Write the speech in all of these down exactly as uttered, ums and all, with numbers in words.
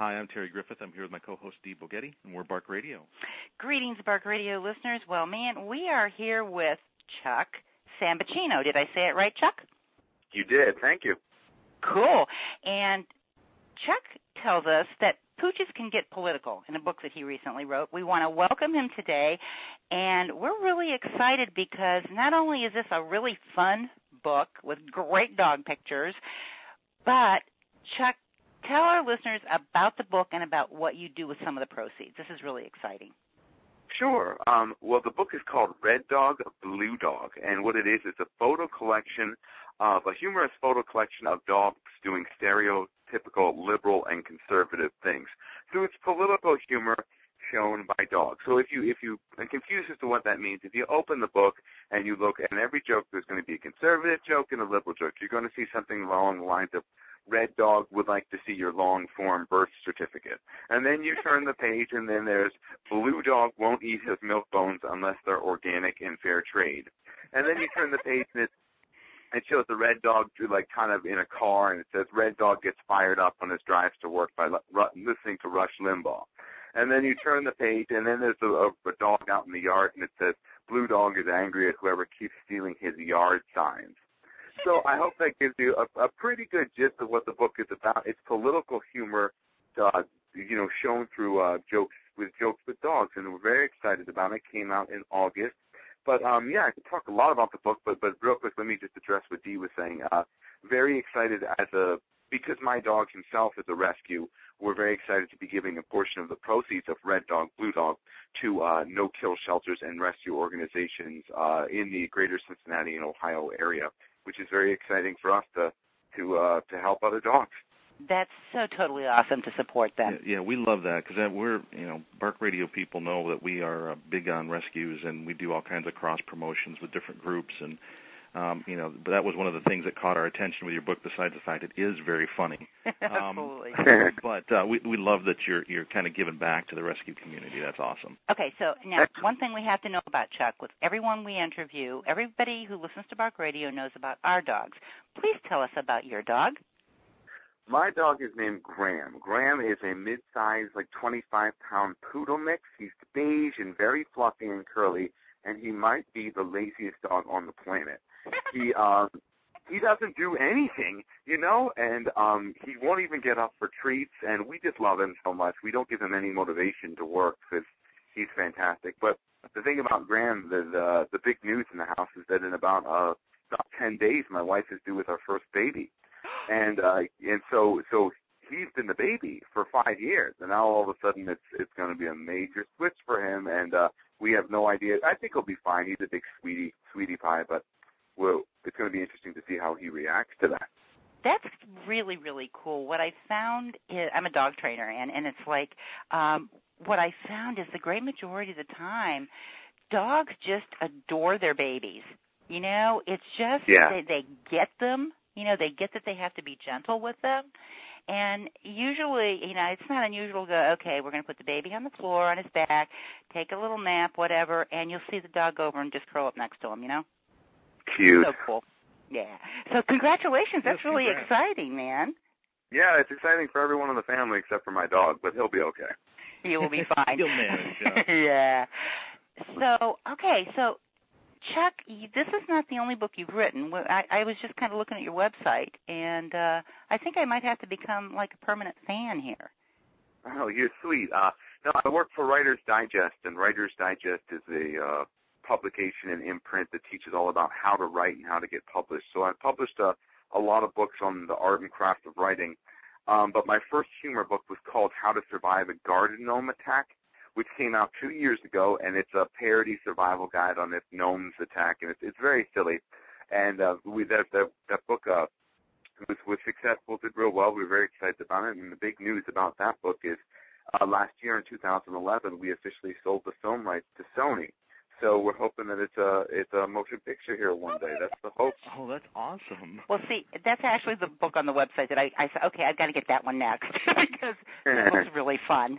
Hi, I'm Terry Griffith. I'm here with my co-host Dee Bogetti, and we're Bark Radio. Greetings, Bark Radio listeners. Well, man, we are here with Chuck Sambucino. Did I say it right, Chuck? You did. Thank you. Cool. And Chuck tells us that pooches can get political in a book that he recently wrote. We want to welcome him today, and we're really excited because not only is this a really fun book with great dog pictures, but, Chuck, tell our listeners about the book and about what you do with some of the proceeds. This is really exciting. Sure. Um, well, the book is called Red Dog, Blue Dog, and what it is is a photo collection of a humorous photo collection of dogs doing stereotypical liberal and conservative things. So it's political humor shown by dogs. So if you if you are confused as to what that means, if you open the book and you look at every joke, there's going to be a conservative joke and a liberal joke. You're going to see something along the lines of Red Dog would like to see your long-form birth certificate. And then you turn the page, and then there's Blue Dog won't eat his milk bones unless they're organic and fair trade. And then you turn the page, and it, it shows the Red Dog like kind of in a car, and it says Red Dog gets fired up on his drives to work by l- listening to Rush Limbaugh. And then you turn the page, and then there's a, a, a dog out in the yard, and it says Blue Dog is angry at whoever keeps stealing his yard signs. So I hope that gives you a, a pretty good gist of what the book is about. It's political humor, uh, you know, shown through uh, jokes with jokes with dogs, and we're very excited about it. It came out in August. But, um, yeah, I could talk a lot about the book, but, but real quick, let me just address what Dee was saying. Uh, very excited as a, because my dog himself is a rescue, we're very excited to be giving a portion of the proceeds of Red Dog, Blue Dog to uh, no-kill shelters and rescue organizations uh, in the greater Cincinnati and Ohio area, which is very exciting for us to to uh, to help other dogs. That's so totally awesome to support them. Yeah, yeah we love that because we're, you know, Bark Radio people know that we are uh, big on rescues, and we do all kinds of cross promotions with different groups, and um, you know, but that was one of the things that caught our attention with your book. Besides the fact it is very funny, um, Absolutely. but uh, we we love that you're you're kind of giving back to the rescue community. That's awesome. Okay, so now one thing we have to know about Chuck, with everyone we interview, everybody who listens to Bark Radio knows about our dogs. Please tell us about your dog. My dog is named Graham. Graham is a mid-sized, like twenty-five pound poodle mix. He's beige and very fluffy and curly, and he might be the laziest dog on the planet. He um he doesn't do anything, you know, and um he won't even get up for treats, and we just love him so much. We don't give him any motivation to work because he's fantastic. But the thing about Graham, the, the the big news in the house is that in about uh about ten days, my wife is due with our first baby, and uh and so so he's been the baby for five years, and now all of a sudden it's it's going to be a major switch for him, and uh we have no idea. I think he'll be fine. He's a big sweetie sweetie pie, but well, it's going to be interesting to see how he reacts to that. That's really, really cool. What I found is, I'm a dog trainer, and, and it's like, um, what I found is the great majority of the time, dogs just adore their babies. You know, it's just, yeah. they, they get them. You know, they get that they have to be gentle with them. And usually, you know, it's not unusual to go, okay, we're going to put the baby on the floor on his back, take a little nap, whatever, and you'll see the dog go over and just curl up next to him, you know? Cute. So cool. Yeah. So congratulations. That's yes, really congrats. exciting, man. Yeah, it's exciting for everyone in the family except for my dog, but he'll be okay. He will be fine. He'll manage, yeah. yeah. So, okay, so, Chuck, you, this is not the only book you've written. I, I was just kind of looking at your website, and uh, I think I might have to become like a permanent fan here. Oh, you're sweet. Uh, no, I work for Writer's Digest, and Writer's Digest is a uh, publication and imprint that teaches all about how to write and how to get published. So I published a, a lot of books on the art and craft of writing, um, but my first humor book was called How to Survive a Garden Gnome Attack, which came out two years ago, and it's a parody survival guide on if gnomes attack, and it's, it's very silly. And uh, we, that, that, that book uh, was, was successful, did real well. We were very excited about it, and the big news about that book is uh, last year in two thousand eleven, we officially sold the film rights to Sony. So we're hoping that it's a it's a motion picture here one day. That's the hope. Oh, that's awesome. Well, see, that's actually the book on the website that I, I said, okay, I've got to get that one next because it looks really fun.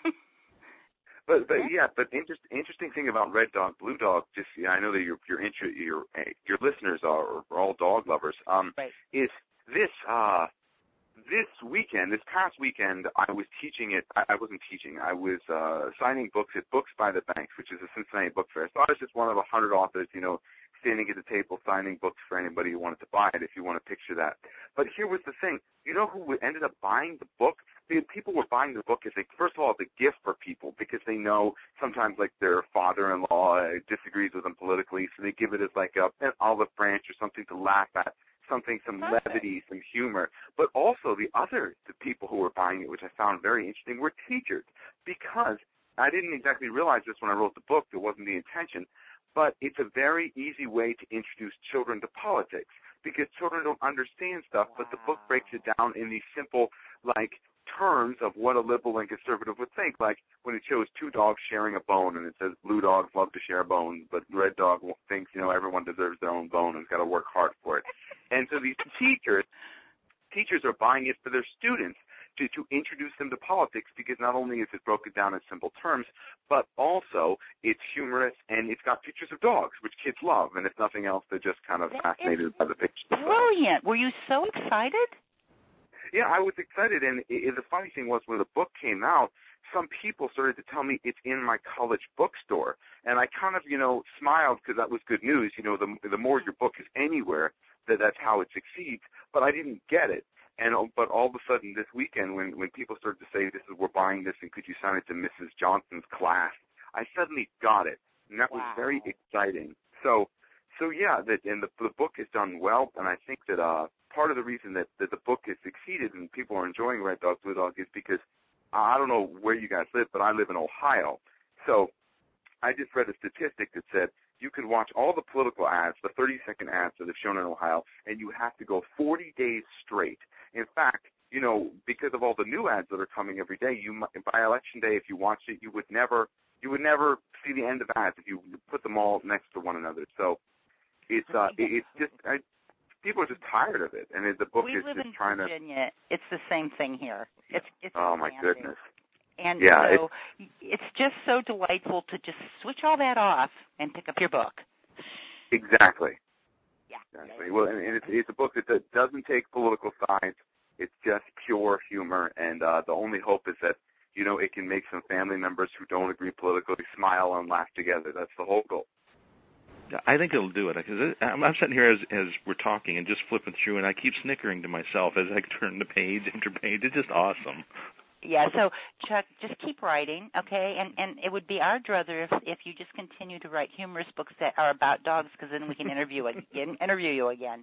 But but yeah, but interest, interesting thing about Red Dog, Blue Dog, just yeah, I know that your your inter, your your listeners are, are all dog lovers. Um, right. Is this uh this weekend, this past weekend, I was teaching it. I, I wasn't teaching. I was uh, signing books at Books by the Banks, which is a Cincinnati book fair. So I was just one of a hundred authors, you know, standing at the table signing books for anybody who wanted to buy it, if you want to picture that. But here was the thing. You know who ended up buying the book? The people were buying the book as, a, first of all, the gift for people, because they know sometimes, like, their father-in-law disagrees with them politically, so they give it as, like, a, an olive branch or something to laugh at, something, some levity, some humor. But also the other the people who were buying it, which I found very interesting, were teachers, because I didn't exactly realize this when I wrote the book. It wasn't the intention. But it's a very easy way to introduce children to politics, because children don't understand stuff, but the book breaks it down in these simple, like, terms of what a liberal and conservative would think. Like when it shows two dogs sharing a bone, and it says blue dogs love to share a bone, but red dog thinks, you know, everyone deserves their own bone and has got to work hard for it. And so these teachers, teachers are buying it for their students, To, to introduce them to politics, because not only is it broken down in simple terms, but also it's humorous, and it's got pictures of dogs, which kids love, and if nothing else, they're just kind of that fascinated by the pictures. Brilliant. Were you so excited? Yeah, I was excited, and it, it, the funny thing was when the book came out, some people started to tell me it's in my college bookstore, and I kind of, you know, smiled because that was good news. You know, the, the more your book is anywhere, that that's how it succeeds, but I didn't get it. And but all of a sudden this weekend, when when people started to say, "This is we're buying this, and could you sign it to Missus Johnson's class?" I suddenly got it, and that wow. was very exciting. So, so yeah, that and the the book has done well, and I think that uh part of the reason that that the book has succeeded and people are enjoying Red Dog Blue Dog is because I don't know where you guys live, but I live in Ohio. So I just read a statistic that said you can watch all the political ads, the thirty-second ads that have shown in Ohio, and you have to go forty days straight. In fact, you know, because of all the new ads that are coming every day, you might, by election day, if you watched it, you would never, you would never see the end of ads if you put them all next to one another. So it's, uh, it's just, I, people are just tired of it, and the book we is live just in trying Virginia. to. It's the same thing here. It's, it's oh my insanity. goodness. And yeah, so it's, it's just so delightful to just switch all that off and pick up your book. Exactly. Yeah. Exactly. Well, and it's, it's a book that doesn't take political sides. It's just pure humor, and uh, the only hope is that, you know, it can make some family members who don't agree politically smile and laugh together. That's the whole goal. I think it'll do it, because I'm, I'm sitting here as, as we're talking and just flipping through, and I keep snickering to myself as I turn the page after page. It's just awesome. Yeah, so Chuck, just keep writing, okay? And and it would be our druther if if you just continue to write humorous books that are about dogs, because then we can interview again, interview you again.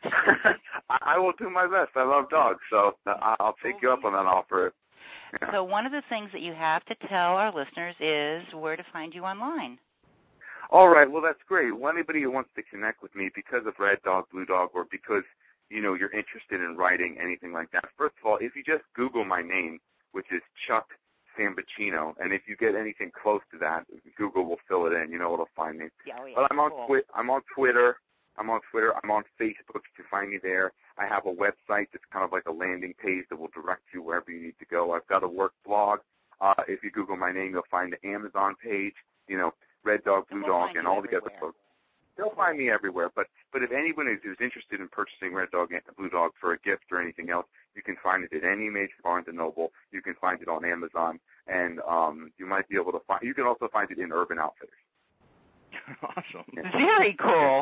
I will do my best. I love dogs, so I'll take you up on that offer. Yeah. So one of the things that you have to tell our listeners is where to find you online. All right, well, that's great. Well, anybody who wants to connect with me because of Red Dog, Blue Dog, or because, you know, you're interested in writing, anything like that, first of all, if you just Google my name, which is Chuck Sambucino, and if you get anything close to that, Google will fill it in. You know it'll find me. Yeah, oh yeah, but I'm on cool. Twi- I'm on Twitter. I'm on Twitter. I'm on Facebook. You can find me there. I have a website that's kind of like a landing page that will direct you wherever you need to go. I've got a work blog. Uh, if you Google my name, you'll find the Amazon page. You know, Red Dog, Blue we'll Dog, and all the other folks. They'll find me everywhere. But but if anyone is, is interested in purchasing Red Dog and Blue Dog for a gift or anything else, you can find it at any major Barnes and Noble. You can find it on Amazon, and um, you might be able to find. You can also find it in Urban Outfitters. Awesome. Yeah. Very cool.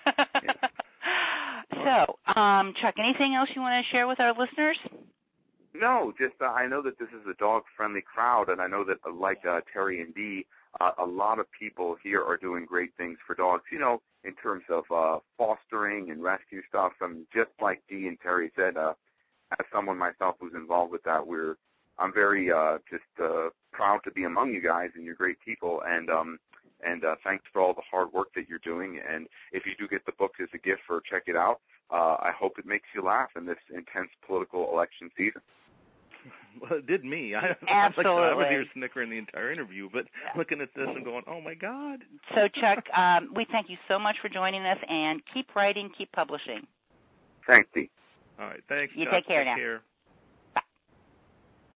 So, um, Chuck, anything else you want to share with our listeners? No, just uh, I know that this is a dog-friendly crowd, and I know that uh, like uh, Terry and Dee, uh, a lot of people here are doing great things for dogs, you know, in terms of uh, fostering and rescue stuff. And just like Dee and Terry said, uh, as someone myself who's involved with that, we're I'm very uh, just uh, proud to be among you guys, and you're great people. And um, and uh, thanks for all the hard work that you're doing. And if you do get the book as a gift or check it out, uh, I hope it makes you laugh in this intense political election season. Well, it did me. I, Absolutely. I was here snickering the entire interview, but looking at this and going, oh, my God. So, Chuck, um, we thank you so much for joining us, and keep writing, keep publishing. Thanks, Dee. All right. Thanks, You Chuck. take care take now. Care.